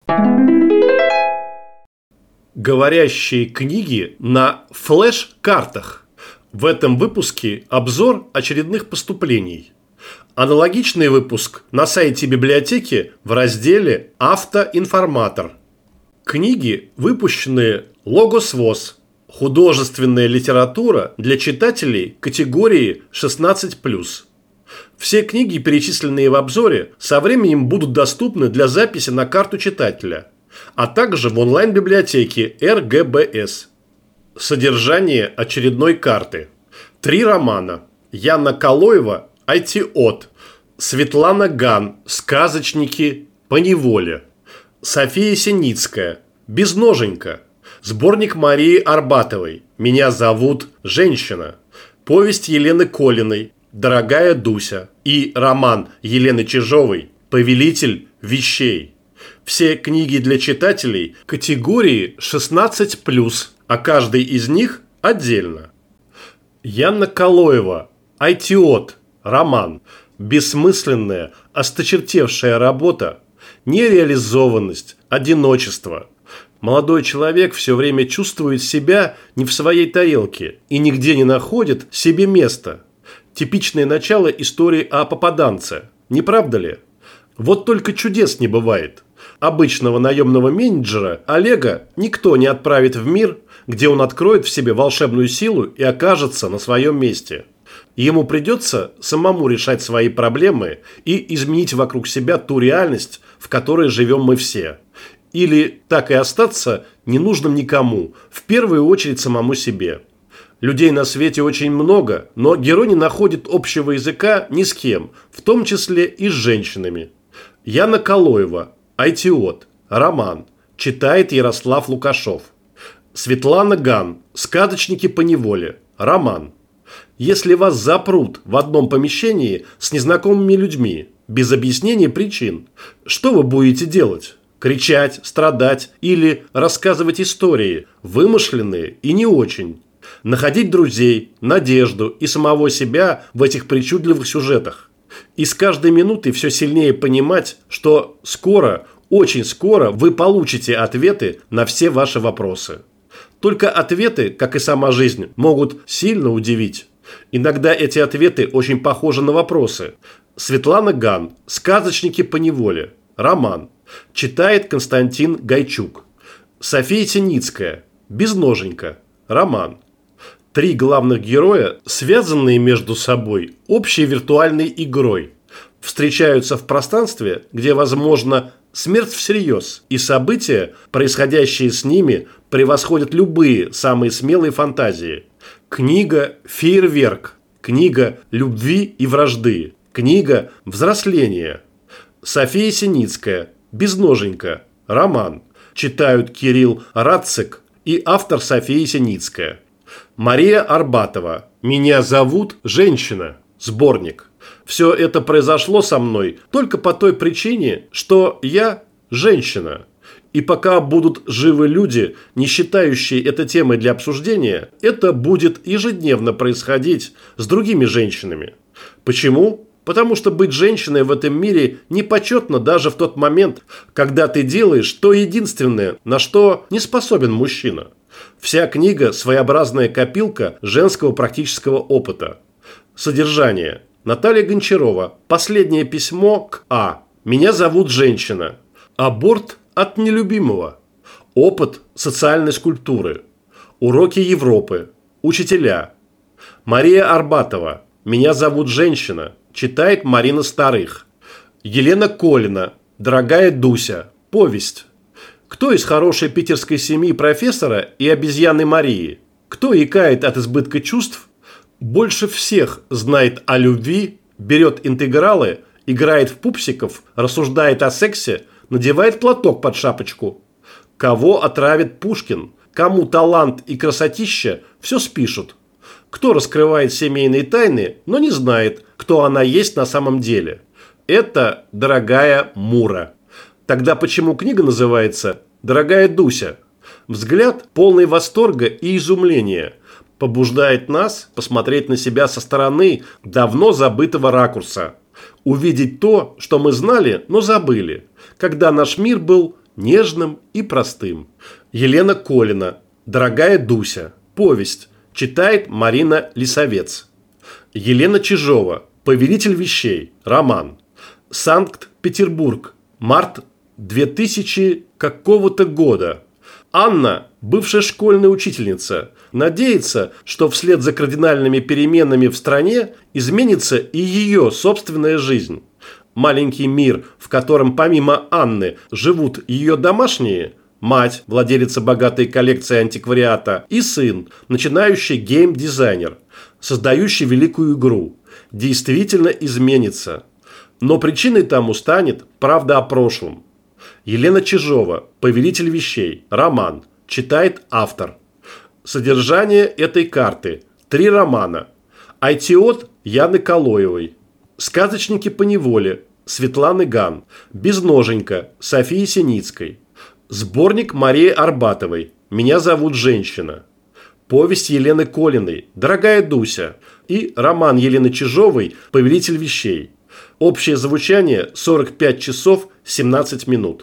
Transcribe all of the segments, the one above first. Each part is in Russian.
Говорящие книги на флеш-картах. В этом выпуске обзор очередных поступлений. Аналогичный выпуск на сайте библиотеки в разделе «Автоинформатор». Книги, выпущенные Logos ВОЗ. Художественная литература для читателей категории 16+. Все книги, перечисленные в обзоре, со временем будут доступны для записи на карту читателя, а также в онлайн-библиотеке РГБС. Содержание очередной карты. 3 романа. Яна Калоева «Айтиот», Светлана Ган «Сказочники поневоле», София Синицкая «Безноженька», сборник Марии Арбатовой «Меня зовут Женщина», повесть Елены Колиной «Дорогая Дуся» и роман Елены Чижовой «Повелитель вещей». Все книги для читателей категории 16+, а каждый из них отдельно. Яна Калоева «Айтиот», роман. Бессмысленная, осточертевшая работа, нереализованность, одиночество. Молодой человек все время чувствует себя не в своей тарелке и нигде не находит себе места. Типичное начало истории о попаданце, не правда ли? Вот только чудес не бывает. Обычного наемного менеджера Олега никто не отправит в мир, где он откроет в себе волшебную силу и окажется на своем месте. Ему придется самому решать свои проблемы и изменить вокруг себя ту реальность, в которой живем мы все. Или так и остаться ненужным никому, в первую очередь самому себе. Людей на свете очень много, но герой не находит общего языка ни с кем, в том числе и с женщинами. Яна Калоева «Айтиот», роман. Читает Ярослав Лукашов. Светлана Ган «Сказочники поневоле», роман. Если вас запрут в одном помещении с незнакомыми людьми, без объяснения причин, что вы будете делать? Кричать, страдать или рассказывать истории, вымышленные и не очень? Находить друзей, надежду и самого себя в этих причудливых сюжетах. И с каждой минутой все сильнее понимать, что скоро, очень скоро вы получите ответы на все ваши вопросы. Только ответы, как и сама жизнь, могут сильно удивить. Иногда эти ответы очень похожи на вопросы. Светлана Ган «Сказочники поневоле», роман. Читает Константин Гайчук. София Синицкая «Безноженька», роман. 3 главных героя, связанные между собой общей виртуальной игрой, встречаются в пространстве, где возможна смерть всерьез, и события, происходящие с ними, превосходят любые самые смелые фантазии. Книга «Фейерверк», книга «Любви и вражды», книга «Взросление». София Синицкая «Безноженька», роман. Читают Кирилл Радцик и автор София Синицкая. Мария Арбатова «Меня зовут Женщина», сборник. Все это произошло со мной только по той причине, что я женщина. И пока будут живы люди, не считающие это темой для обсуждения, это будет ежедневно происходить с другими женщинами. Почему? Потому что быть женщиной в этом мире непочетно даже в тот момент, когда ты делаешь то единственное, на что не способен мужчина. Вся книга – своеобразная копилка женского практического опыта. Содержание. Наталья Гончарова. Последнее письмо к А. «Меня зовут Женщина». Аборт от нелюбимого. Опыт социальной скульптуры. Уроки Европы. Учителя. Мария Арбатова. «Меня зовут Женщина». Читает Марина Старых. Елена Колина. «Дорогая Дуся». Повесть. Кто из хорошей питерской семьи профессора и обезьяны Марии? Кто икает от избытка чувств? Больше всех знает о любви, берет интегралы, играет в пупсиков, рассуждает о сексе, надевает платок под шапочку. Кого отравит Пушкин? Кому талант и красотища все спишут? Кто раскрывает семейные тайны, но не знает, кто она есть на самом деле? Это дорогая Мура. Тогда почему книга называется «Дорогая Дуся»? Взгляд, полный восторга и изумления, побуждает нас посмотреть на себя со стороны давно забытого ракурса. Увидеть то, что мы знали, но забыли, когда наш мир был нежным и простым. Елена Колина. Дорогая Дуся. Повесть. Читает Марина Лисовец. Елена Чижова. Повелитель вещей. Роман. Санкт-Петербург. Март 2000 какого-то года. Анна, бывшая школьная учительница, надеется, что вслед за кардинальными переменами в стране изменится и ее собственная жизнь. Маленький мир, в котором помимо Анны живут ее домашние, мать, владелица богатой коллекции антиквариата, и сын, начинающий гейм-дизайнер, создающий великую игру, действительно изменится. Но причиной тому станет правда о прошлом. Елена Чижова. Повелитель вещей. Роман. Читает автор. Содержание этой карты. 3 романа. Айтиот Яны Калоевой. Сказочники поневоле. Светланы Ган. Безноженька Софии Синицкой. Сборник Марии Арбатовой. Меня зовут женщина. Повесть Елены Колиной. Дорогая Дуся. И роман Елены Чижовой. Повелитель вещей. Общее звучание 45 часов 17 минут.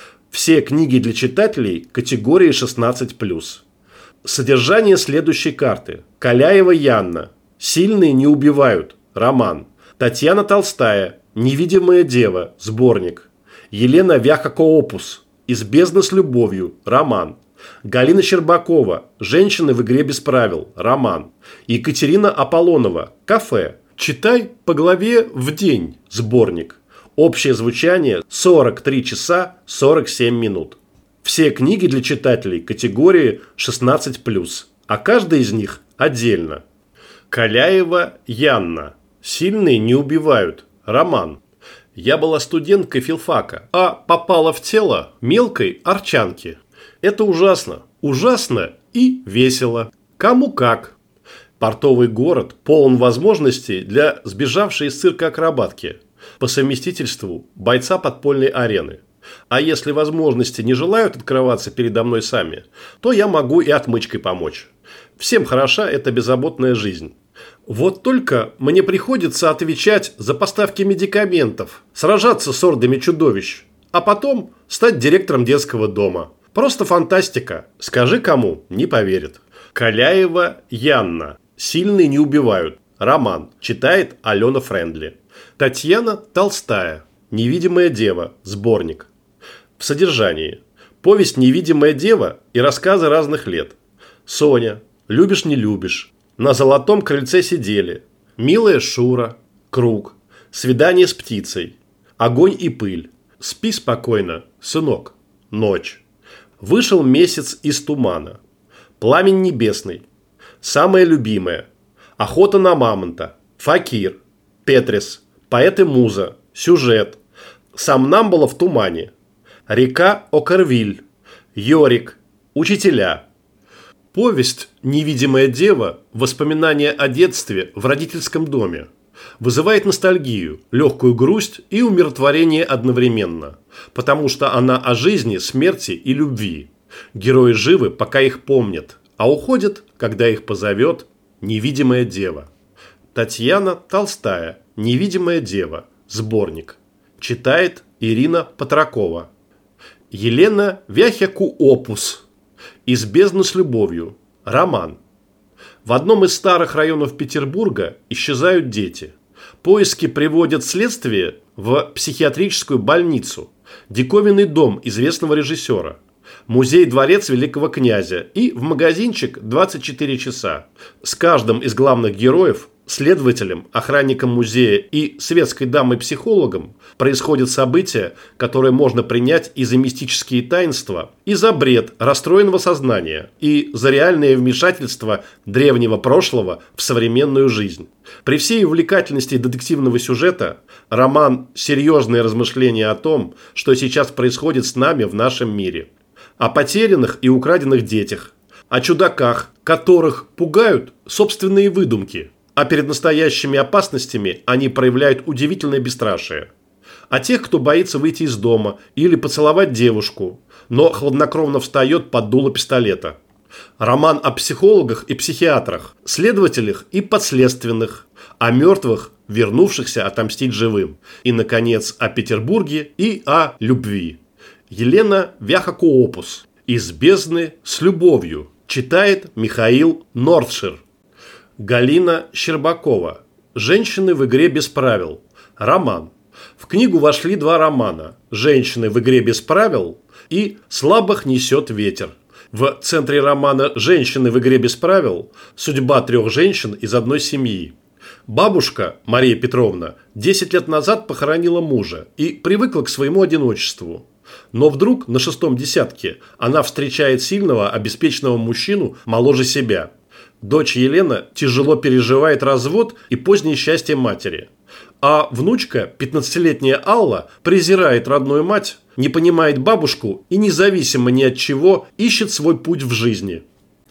Все книги для читателей категории 16+. Содержание следующей карты. Каляева Янна. Сильные не убивают. Роман. Татьяна Толстая. Невидимая дева. Сборник. Елена Вяхакоопус. Из бездны с любовью. Роман. Галина Щербакова. Женщины в игре без правил. Роман. Екатерина Аполлонова. Кафе. Читай по главе в день. Сборник. Общее звучание 43 часа 47 минут. Все книги для читателей категории 16+, а каждая из них отдельно. Каляева Янна. Сильные не убивают. Роман. Я была студенткой филфака, а попала в тело мелкой арчанки. Это ужасно. Ужасно и весело. Кому как. Портовый город полон возможностей для сбежавшей из цирка акробатки. По совместительству бойца подпольной арены. А если возможности не желают открываться передо мной сами, то я могу и отмычкой помочь. Всем хороша эта беззаботная жизнь. Вот только мне приходится отвечать за поставки медикаментов, сражаться с ордами чудовищ, а потом стать директором детского дома. Просто фантастика. Скажи кому, не поверит. Каляева Янна. Сильные не убивают. Роман. Читает Алена Френдли. Татьяна Толстая. Невидимая дева. Сборник. В содержании. Повесть «Невидимая дева» и рассказы разных лет. Соня. Любишь, не любишь. На золотом крыльце сидели. Милая Шура. Круг. Свидание с птицей. Огонь и пыль. Спи спокойно, сынок. Ночь. Вышел месяц из тумана. Пламень небесный. Самое любимое. Охота на мамонта. Факир. Петрис. Поэт и муза. Сюжет. Сомнамбула в тумане. Река Окервиль. Йорик. Учителя. Повесть «Невидимая дева» – воспоминания о детстве в родительском доме. Вызывает ностальгию, легкую грусть и умиротворение одновременно, потому что она о жизни, смерти и любви. Герои живы, пока их помнят, а уходят, когда их позовет невидимая дева. Татьяна Толстая. Невидимая дева. Сборник. Читает Ирина Патракова. Елена Вяхякоопус. Из бездны с любовью. Роман. В одном из старых районов Петербурга исчезают дети. Поиски приводят следствие в психиатрическую больницу, диковинный дом известного режиссера, музей-дворец великого князя и в магазинчик 24 часа. С каждым из главных героев, следователем, охранником музея и светской дамой-психологом происходят события, которые можно принять и за мистические таинства, и за бред расстроенного сознания, и за реальное вмешательство древнего прошлого в современную жизнь. При всей увлекательности детективного сюжета роман – серьезные размышления о том, что сейчас происходит с нами в нашем мире. О потерянных и украденных детях, о чудаках, которых пугают собственные выдумки, а перед настоящими опасностями они проявляют удивительное бесстрашие. О тех, кто боится выйти из дома или поцеловать девушку, но хладнокровно встает под дуло пистолета. Роман о психологах и психиатрах, следователях и подследственных, о мертвых, вернувшихся отомстить живым. И, наконец, о Петербурге и о любви. Елена Вяхакоопус. «Из бездны с любовью». Читает Михаил Нордшир. Галина Щербакова. «Женщины в игре без правил». Роман. В книгу вошли 2 романа: «Женщины в игре без правил» и «Слабых несет ветер». В центре романа «Женщины в игре без правил» судьба 3 женщин из одной семьи. Бабушка Мария Петровна 10 лет назад похоронила мужа и привыкла к своему одиночеству. Но вдруг на 6-м десятке она встречает сильного, обеспеченного мужчину моложе себя. Дочь Елена тяжело переживает развод и позднее счастье матери. А внучка, 15-летняя Алла, презирает родную мать, не понимает бабушку и независимо ни от чего ищет свой путь в жизни.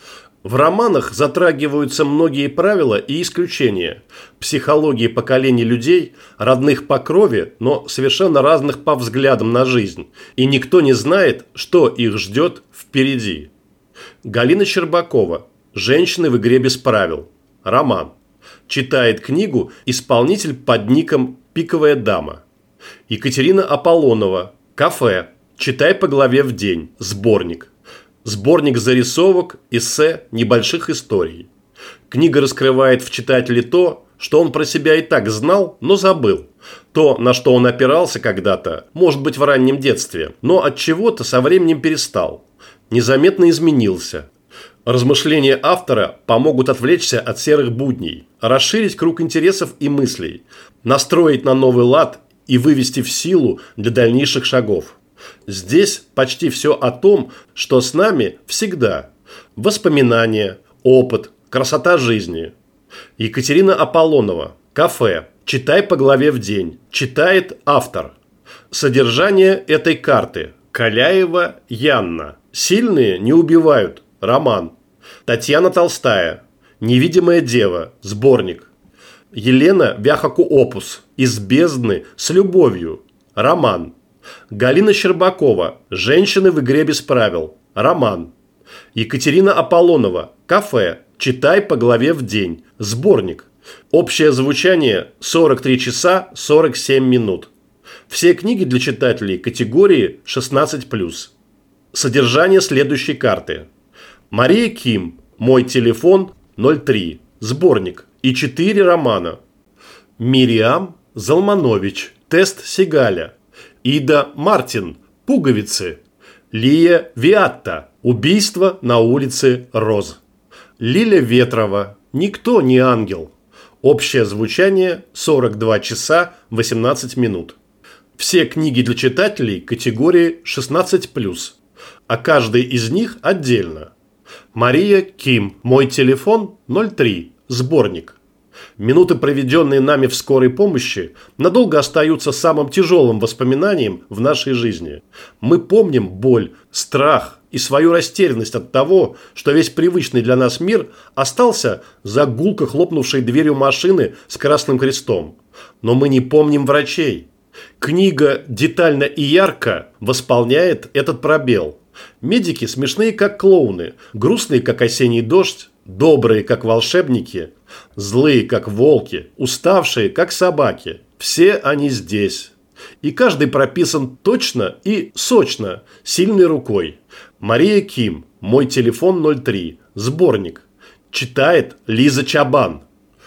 В романах затрагиваются многие правила и исключения, психологии поколений людей, родных по крови, но совершенно разных по взглядам на жизнь, и никто не знает, что их ждет впереди. Галина Щербакова. «Женщины в игре без правил». Роман. Читает книгу исполнитель под ником «Пиковая дама». Екатерина Аполлонова. «Кафе. Читай по главе в день». Сборник. Сборник зарисовок, эссе, небольших историй. Книга раскрывает в читателе то, что он про себя и так знал, но забыл. То, на что он опирался когда-то, может быть в раннем детстве, но от чего-то со временем перестал. Незаметно изменился. Размышления автора помогут отвлечься от серых будней, расширить круг интересов и мыслей, настроить на новый лад и вывести в силу для дальнейших шагов. Здесь почти все о том, что с нами всегда. Воспоминания, опыт, красота жизни. Екатерина Аполлонова. «Кафе. Читай по главе в день». Читает автор. Содержание этой карты. Каляева Янна. «Сильные не убивают». Роман. Татьяна Толстая. «Невидимая дева». Сборник. Елена Вяхакоопус. «Из бездны с любовью». Роман. Галина Щербакова. «Женщины в игре без правил». Роман. Екатерина Аполлонова. «Кафе. Читай по главе в день». Сборник. Общее звучание 43 часа 47 минут. Все книги для читателей категории 16+. Содержание следующей карты. Мария Ким. «Мой телефон 03». Сборник. И 4 романа. Мириам Залманович. «Тест Сигаля». Ида Мартин. «Пуговицы». Лия Виатта. «Убийство на улице Роз». Лиля Ветрова. «Никто не ангел». Общее звучание 42 часа 18 минут. Все книги для читателей категории 16+, а каждый из них отдельно. Мария Ким. «Мой телефон 03». Сборник. Минуты, проведенные нами в скорой помощи, надолго остаются самым тяжелым воспоминанием в нашей жизни. Мы помним боль, страх и свою растерянность от того, что весь привычный для нас мир остался за гулко хлопнувшей дверью машины с красным крестом. Но мы не помним врачей. Книга детально и ярко восполняет этот пробел. Медики смешные, как клоуны, грустные, как осенний дождь, добрые, как волшебники, злые, как волки, уставшие, как собаки. Все они здесь. И каждый прописан точно и сочно, сильной рукой. Мария Ким. «Мой телефон 03». Сборник. Читает Лиза Чабан.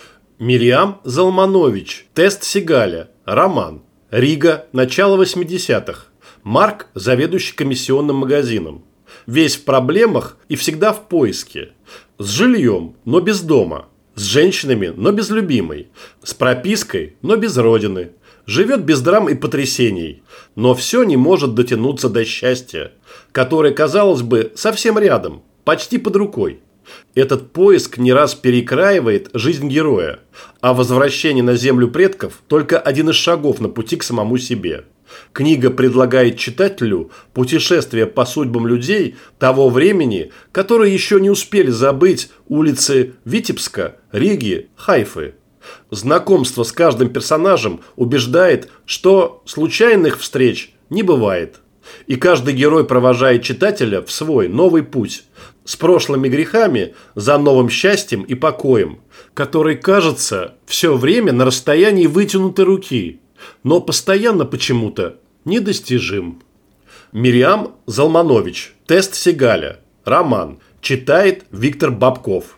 Мириам Залманович. «Тест Сигаля». Роман. Рига. Начало 80-х. Марк – заведующий комиссионным магазином. Весь в проблемах и всегда в поиске. С жильем, но без дома. С женщинами, но без любимой. С пропиской, но без родины. Живет без драм и потрясений. Но все не может дотянуться до счастья, которое, казалось бы, совсем рядом, почти под рукой. Этот поиск не раз перекраивает жизнь героя, а возвращение на землю предков – только один из шагов на пути к самому себе. Книга предлагает читателю путешествие по судьбам людей того времени, которые еще не успели забыть улицы Витебска, Риги, Хайфы. Знакомство с каждым персонажем убеждает, что случайных встреч не бывает. И каждый герой провожает читателя в свой новый путь, с прошлыми грехами за новым счастьем и покоем, который кажется все время на расстоянии вытянутой руки, но постоянно почему-то недостижим. Мириам Залманович. Тест Сигаля. Роман. Читает Виктор Бабков.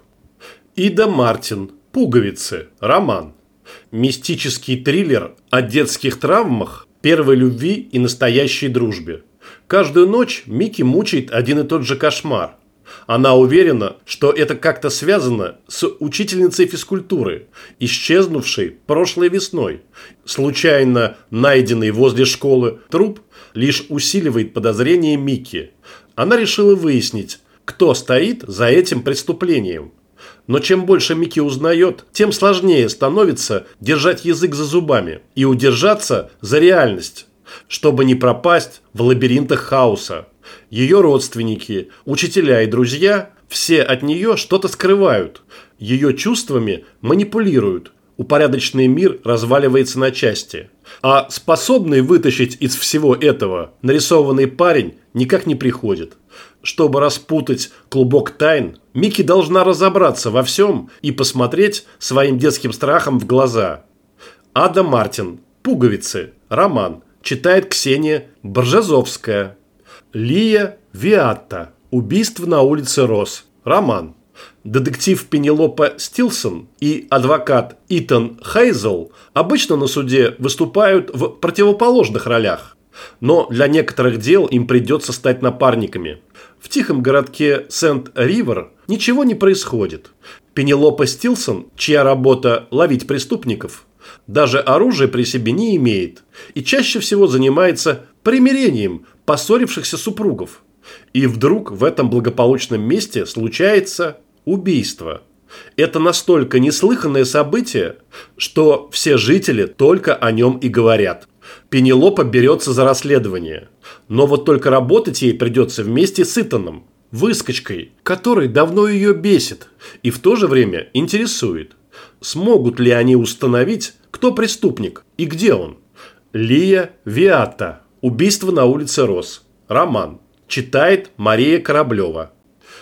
Ида Мартин. Пуговицы. Роман. Мистический триллер о детских травмах, первой любви и настоящей дружбе. Каждую ночь Микки мучает один и тот же кошмар. Она уверена, что это как-то связано с учительницей физкультуры, исчезнувшей прошлой весной. Случайно найденный возле школы труп лишь усиливает подозрения Микки. Она решила выяснить, кто стоит за этим преступлением. Но чем больше Микки узнает, тем сложнее становится держать язык за зубами и удержаться за реальность, чтобы не пропасть в лабиринтах хаоса. Ее родственники, учителя и друзья все от нее что-то скрывают, ее чувствами манипулируют, упорядоченный мир разваливается на части. А способный вытащить из всего этого нарисованный парень никак не приходит. Чтобы распутать клубок тайн, Микки должна разобраться во всем и посмотреть своим детским страхом в глаза. Ада Мартин. Пуговицы. Роман. Читает Ксения Боржезовская. Лия Виатта. Убийство на улице Росс. Роман. Детектив Пенелопа Стилсон и адвокат Итан Хейзел обычно на суде выступают в противоположных ролях. Но для некоторых дел им придется стать напарниками. В тихом городке Сент-Ривер ничего не происходит. Пенелопа Стилсон, чья работа ловить преступников, даже оружия при себе не имеет и чаще всего занимается примирением поссорившихся супругов. И вдруг в этом благополучном месте случается убийство. Это настолько неслыханное событие, что все жители только о нем и говорят. Пенелопа берется за расследование. Но вот только работать ей придется вместе с Итаном, выскочкой, который давно ее бесит и в то же время интересует. Смогут ли они установить, кто преступник и где он? Лия Виатта. Убийство на улице Росс. Роман. Читает Мария Кораблева.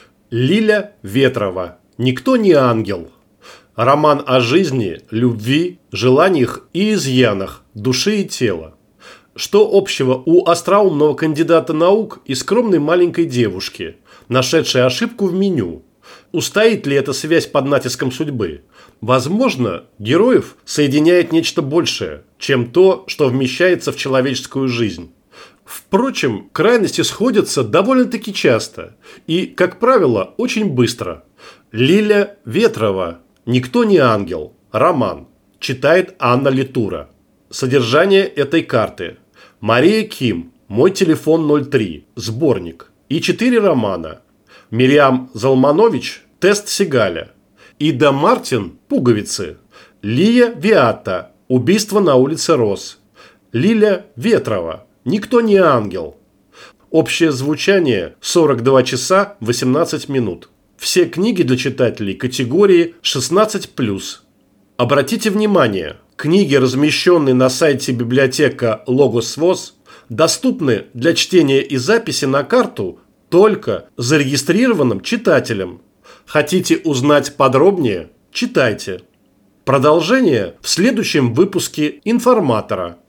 Лиля Ветрова. Никто не ангел. Роман о жизни, любви, желаниях и изъянах души и тела. Что общего у остроумного кандидата наук и скромной маленькой девушки, нашедшей ошибку в меню? Устоит ли эта связь под натиском судьбы? Возможно, героев соединяет нечто большее, чем то, что вмещается в человеческую жизнь. Впрочем, крайности сходятся довольно-таки часто и, как правило, очень быстро. Лиля Ветрова. Никто не ангел. Роман. Читает Анна Литура. Содержание этой карты. Мария Ким. Мой телефон 03. Сборник. И 4 романа. Мириам Залманович. Тест Сигаля. Ида Мартин. Пуговицы. Лия Виатта. Убийство на улице Росс. Лиля Ветрова. Никто не ангел. Общее звучание 42 часа 18 минут. Все книги для читателей категории 16+. Обратите внимание, книги, размещенные на сайте библиотека Logos ВОЗ, доступны для чтения и записи на карту только зарегистрированным читателям. Хотите узнать подробнее? Читайте. Продолжение в следующем выпуске «Информатора».